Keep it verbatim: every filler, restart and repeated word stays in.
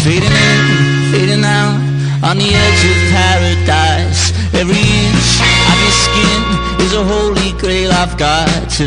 Fading in, fading out, on the edge of paradise. Every inch of your skin is a holy grail I've got to